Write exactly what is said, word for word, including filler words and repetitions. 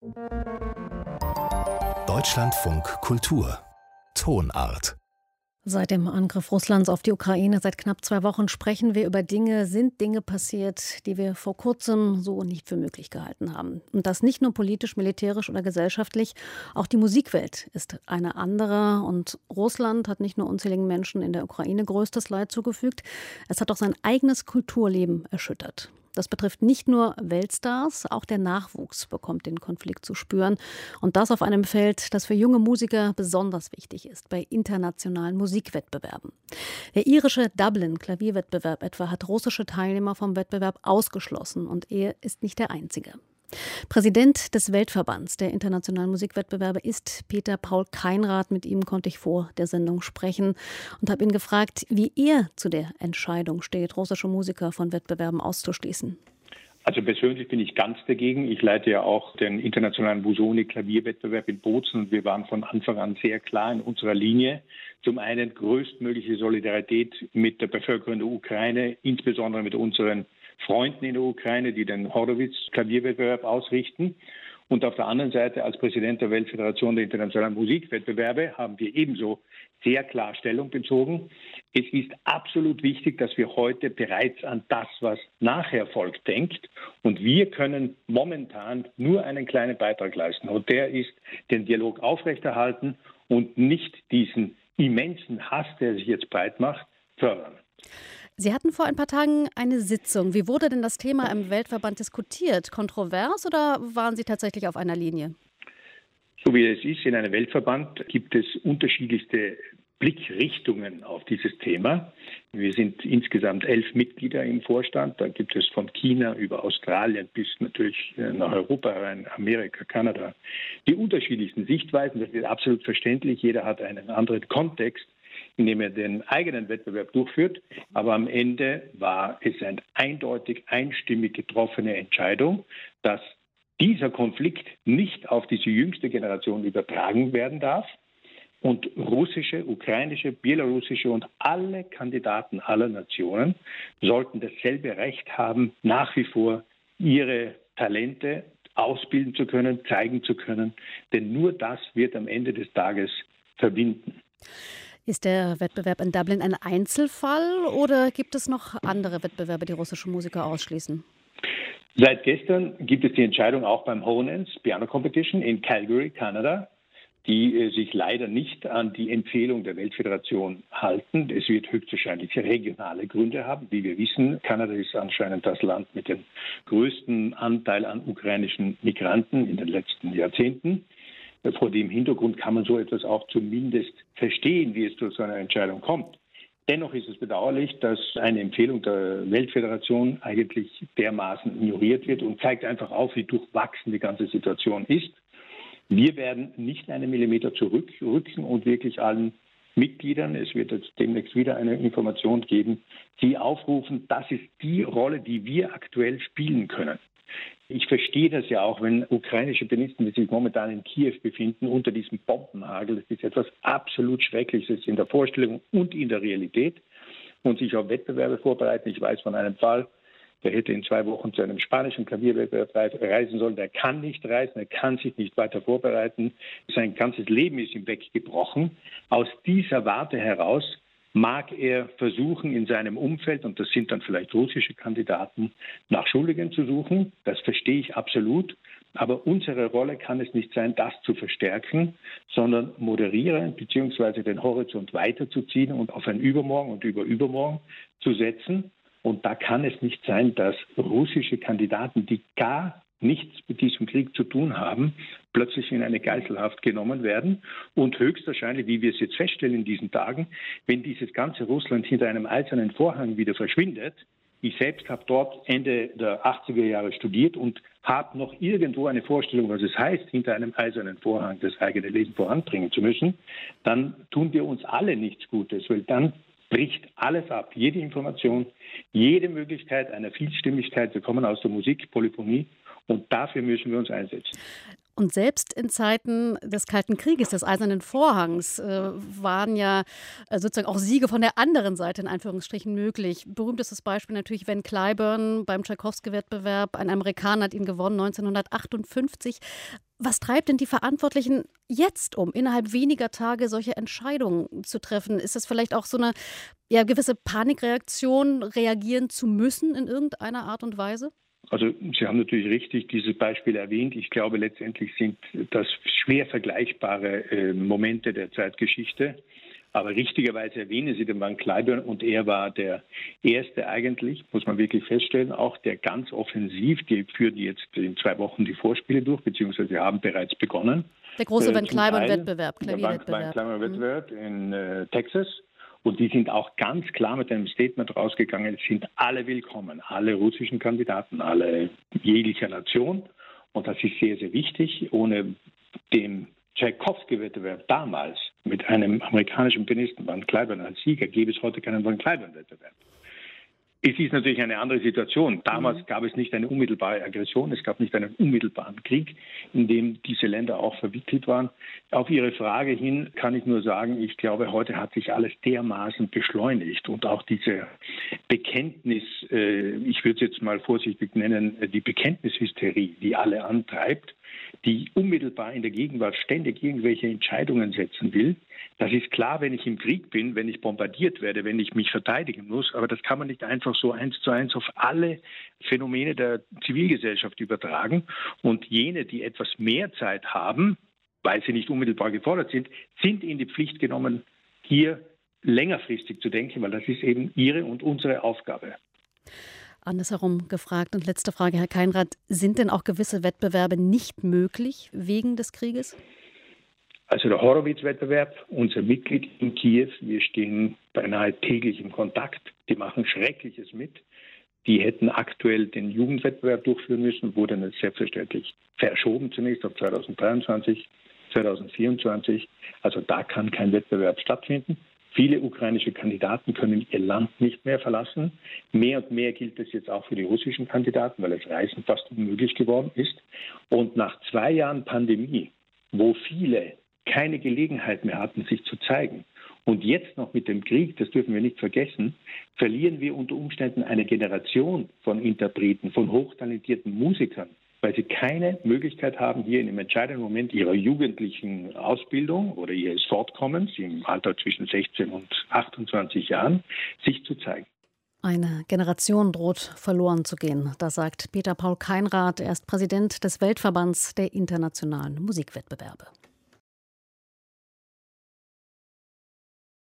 Deutschlandfunk Kultur Tonart. Seit dem Angriff Russlands auf die Ukraine seit knapp zwei Wochen sprechen wir über Dinge, sind Dinge passiert, die wir vor kurzem so nicht für möglich gehalten haben. Und das nicht nur politisch, militärisch oder gesellschaftlich, auch die Musikwelt ist eine andere. Und Russland hat nicht nur unzähligen Menschen in der Ukraine größtes Leid zugefügt, es hat auch sein eigenes Kulturleben erschüttert. Das betrifft nicht nur Weltstars, auch der Nachwuchs bekommt den Konflikt zu spüren. Und das auf einem Feld, das für junge Musiker besonders wichtig ist, bei internationalen Musikwettbewerben. Der irische Dublin-Klavierwettbewerb etwa hat russische Teilnehmer vom Wettbewerb ausgeschlossen. Und er ist nicht der einzige. Präsident des Weltverbands der internationalen Musikwettbewerbe ist Peter Paul Keinrad. Mit ihm konnte ich vor der Sendung sprechen und habe ihn gefragt, wie er zu der Entscheidung steht, russische Musiker von Wettbewerben auszuschließen. Also persönlich bin ich ganz dagegen. Ich leite ja auch den internationalen Busoni-Klavierwettbewerb in Bozen und wir waren von Anfang an sehr klar in unserer Linie. Zum einen größtmögliche Solidarität mit der Bevölkerung der Ukraine, insbesondere mit unseren Freunden in der Ukraine, die den Horowitz-Klavierwettbewerb ausrichten. Und auf der anderen Seite als Präsident der Weltföderation der internationalen Musikwettbewerbe haben wir ebenso sehr klar Stellung bezogen. Es ist absolut wichtig, dass wir heute bereits an das, was nachher folgt, denkt. Und wir können momentan nur einen kleinen Beitrag leisten. Und der ist, den Dialog aufrechterhalten und nicht diesen immensen Hass, der sich jetzt breit macht, fördern. Sie hatten vor ein paar Tagen eine Sitzung. Wie wurde denn das Thema im Weltverband diskutiert? Kontrovers oder waren Sie tatsächlich auf einer Linie? So wie es ist, in einem Weltverband gibt es unterschiedlichste Blickrichtungen auf dieses Thema. Wir sind insgesamt elf Mitglieder im Vorstand. Da gibt es von China über Australien bis natürlich nach Europa rein, Amerika, Kanada, die unterschiedlichsten Sichtweisen. Das ist absolut verständlich. Jeder hat einen anderen Kontext, in dem er den eigenen Wettbewerb durchführt. Aber am Ende war es eine eindeutig einstimmig getroffene Entscheidung, dass dieser Konflikt nicht auf diese jüngste Generation übertragen werden darf. Und russische, ukrainische, belarussische und alle Kandidaten aller Nationen sollten dasselbe Recht haben, nach wie vor ihre Talente ausbilden zu können, zeigen zu können. Denn nur das wird am Ende des Tages verbinden. Ist der Wettbewerb in Dublin ein Einzelfall oder gibt es noch andere Wettbewerbe, die russische Musiker ausschließen? Seit gestern gibt es die Entscheidung auch beim Honens Piano Competition in Calgary, Kanada, die äh, sich leider nicht an die Empfehlung der Weltföderation halten. Es wird höchstwahrscheinlich regionale Gründe haben. Wie wir wissen, Kanada ist anscheinend das Land mit dem größten Anteil an ukrainischen Migranten in den letzten Jahrzehnten. Vor dem Hintergrund kann man so etwas auch zumindest verstehen, wie es zu so einer Entscheidung kommt. Dennoch ist es bedauerlich, dass eine Empfehlung der Weltföderation eigentlich dermaßen ignoriert wird und zeigt einfach auf, wie durchwachsen die ganze Situation ist. Wir werden nicht einen Millimeter zurückrücken und wirklich allen Mitgliedern, es wird jetzt demnächst wieder eine Information geben, sie aufrufen, das ist die Rolle, die wir aktuell spielen können. Ich verstehe das ja auch, wenn ukrainische Pianisten, die sich momentan in Kiew befinden, unter diesem Bombenhagel, das ist etwas absolut Schreckliches in der Vorstellung und in der Realität und sich auf Wettbewerbe vorbereiten. Ich weiß von einem Fall, der hätte in zwei Wochen zu einem spanischen Klavierwettbewerb reisen sollen. Der kann nicht reisen, er kann sich nicht weiter vorbereiten. Sein ganzes Leben ist ihm weggebrochen. Aus dieser Warte heraus mag er versuchen, in seinem Umfeld, und das sind dann vielleicht russische Kandidaten, nach Schuldigen zu suchen. Das verstehe ich absolut. Aber unsere Rolle kann es nicht sein, das zu verstärken, sondern moderieren bzw. den Horizont weiterzuziehen und auf ein Übermorgen und über Übermorgen zu setzen. Und da kann es nicht sein, dass russische Kandidaten, die gar nichts mit diesem Krieg zu tun haben, plötzlich in eine Geiselhaft genommen werden. Und höchstwahrscheinlich, wie wir es jetzt feststellen in diesen Tagen, wenn dieses ganze Russland hinter einem eisernen Vorhang wieder verschwindet. Ich selbst habe dort Ende der achtziger Jahre studiert und habe noch irgendwo eine Vorstellung, was es heißt, hinter einem eisernen Vorhang das eigene Leben voranbringen zu müssen. Dann tun wir uns alle nichts Gutes, weil dann bricht alles ab. Jede Information, jede Möglichkeit einer Vielstimmigkeit. Wir kommen aus der Musik, Polyphonie. Und dafür müssen wir uns einsetzen. Und selbst in Zeiten des Kalten Krieges, des Eisernen Vorhangs, äh, waren ja äh, sozusagen auch Siege von der anderen Seite in Anführungsstrichen möglich. Berühmtestes Beispiel natürlich Van Cliburn beim Tschaikowski-Wettbewerb. Ein Amerikaner hat ihn gewonnen, neunzehnhundertachtundfünfzig. Was treibt denn die Verantwortlichen jetzt um, innerhalb weniger Tage solche Entscheidungen zu treffen? Ist das vielleicht auch so eine ja, gewisse Panikreaktion, reagieren zu müssen in irgendeiner Art und Weise? Also Sie haben natürlich richtig dieses Beispiel erwähnt. Ich glaube, letztendlich sind das schwer vergleichbare äh, Momente der Zeitgeschichte. Aber richtigerweise erwähnen Sie den Van Cliburn und er war der Erste eigentlich, muss man wirklich feststellen, auch der ganz offensiv, die führen jetzt in zwei Wochen die Vorspiele durch, beziehungsweise haben bereits begonnen. Der große äh, Van Cliburn-Wettbewerb, Klavierwettbewerb. Van Cliburn-Wettbewerb in äh, Texas. Und die sind auch ganz klar mit einem Statement rausgegangen, es sind alle willkommen, alle russischen Kandidaten, alle jeglicher Nation. Und das ist sehr, sehr wichtig. Ohne den Tschaikowski-Wettbewerb damals mit einem amerikanischen Pianisten Van Cliburn als Sieger gäbe es heute keinen Van Cliburn-Wettbewerb. Es ist natürlich eine andere Situation. Damals mhm. gab es nicht eine unmittelbare Aggression, es gab nicht einen unmittelbaren Krieg, in dem diese Länder auch verwickelt waren. Auf Ihre Frage hin kann ich nur sagen, ich glaube, heute hat sich alles dermaßen beschleunigt und auch diese Bekenntnis, äh, ich würde es jetzt mal vorsichtig nennen, die Bekenntnishysterie, die alle antreibt, die unmittelbar in der Gegenwart ständig irgendwelche Entscheidungen setzen will. Das ist klar, wenn ich im Krieg bin, wenn ich bombardiert werde, wenn ich mich verteidigen muss, aber das kann man nicht einfach so eins zu eins auf alle Phänomene der Zivilgesellschaft übertragen. Und jene, die etwas mehr Zeit haben, weil sie nicht unmittelbar gefordert sind, sind in die Pflicht genommen, hier längerfristig zu denken, weil das ist eben ihre und unsere Aufgabe. Andersherum gefragt und letzte Frage, Herr Keinrad, sind denn auch gewisse Wettbewerbe nicht möglich wegen des Krieges? Also der Horowitz-Wettbewerb, unser Mitglied in Kiew, wir stehen beinahe täglich im Kontakt, die machen Schreckliches mit. Die hätten aktuell den Jugendwettbewerb durchführen müssen, wurde dann selbstverständlich verschoben zunächst auf zweitausenddreiundzwanzig, zweitausendvierundzwanzig. Also da kann kein Wettbewerb stattfinden. Viele ukrainische Kandidaten können ihr Land nicht mehr verlassen. Mehr und mehr gilt es jetzt auch für die russischen Kandidaten, weil das Reisen fast unmöglich geworden ist. Und nach zwei Jahren Pandemie, wo viele keine Gelegenheit mehr hatten, sich zu zeigen, und jetzt noch mit dem Krieg, das dürfen wir nicht vergessen, verlieren wir unter Umständen eine Generation von Interpreten, von hochtalentierten Musikern, weil sie keine Möglichkeit haben, hier in dem entscheidenden Moment ihrer jugendlichen Ausbildung oder ihres Fortkommens im Alter zwischen sechzehn und achtundzwanzig Jahren, sich zu zeigen. Eine Generation droht verloren zu gehen, das sagt Peter Paul Keinrad. Er ist Präsident des Weltverbands der internationalen Musikwettbewerbe.